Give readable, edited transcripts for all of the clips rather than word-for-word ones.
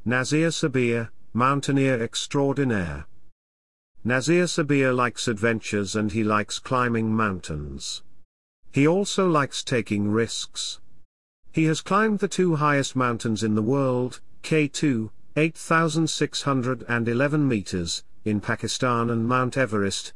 Nazir Sabir, mountaineer extraordinaire. Nazir Sabir likes adventures and he likes climbing mountains. He also likes taking risks. He has climbed the two highest mountains in the world, K2, 8,611 meters, in Pakistan, and Mount Everest,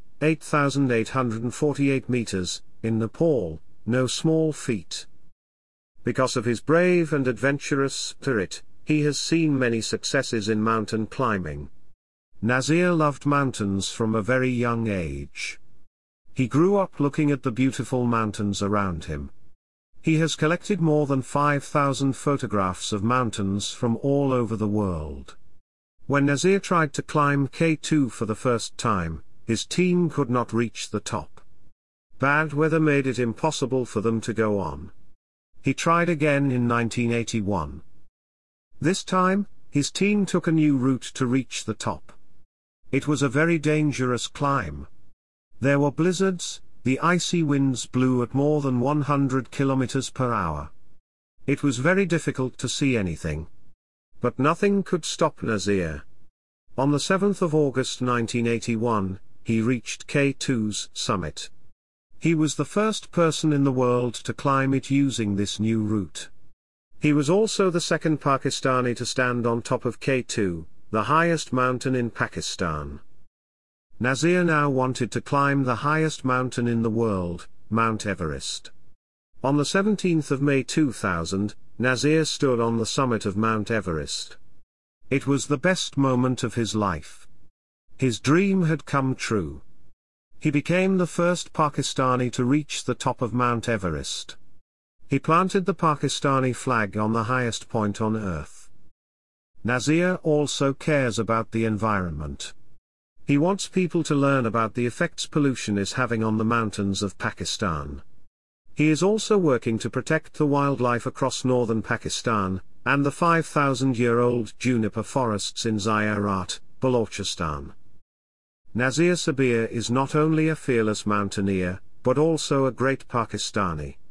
8,848 meters, in Nepal, no small feat. Because of his brave and adventurous spirit, he has seen many successes in mountain climbing. Nazir loved mountains from a very young age. He grew up looking at the beautiful mountains around him. He has collected more than 5,000 photographs of mountains from all over the world. When Nazir tried to climb K2 for the first time, his team could not reach the top. Bad weather made it impossible for them to go on. He tried again in 1981. This time, his team took a new route to reach the top. It was a very dangerous climb. There were blizzards, the icy winds blew at more than 100 kilometers per hour. It was very difficult to see anything. But nothing could stop Nazir. On the 7th of August 1981, he reached K2's summit. He was the first person in the world to climb it using this new route. He was also the second Pakistani to stand on top of K2, the highest mountain in Pakistan. Nazir now wanted to climb the highest mountain in the world, Mount Everest. On the 17th of May 2000, Nazir stood on the summit of Mount Everest. It was the best moment of his life. His dream had come true. He became the first Pakistani to reach the top of Mount Everest. He planted the Pakistani flag on the highest point on earth. Nazir also cares about the environment. He wants people to learn about the effects pollution is having on the mountains of Pakistan. He is also working to protect the wildlife across northern Pakistan, and the 5,000-year-old juniper forests in Ziyarat, Balochistan. Nazir Sabir is not only a fearless mountaineer, but also a great Pakistani.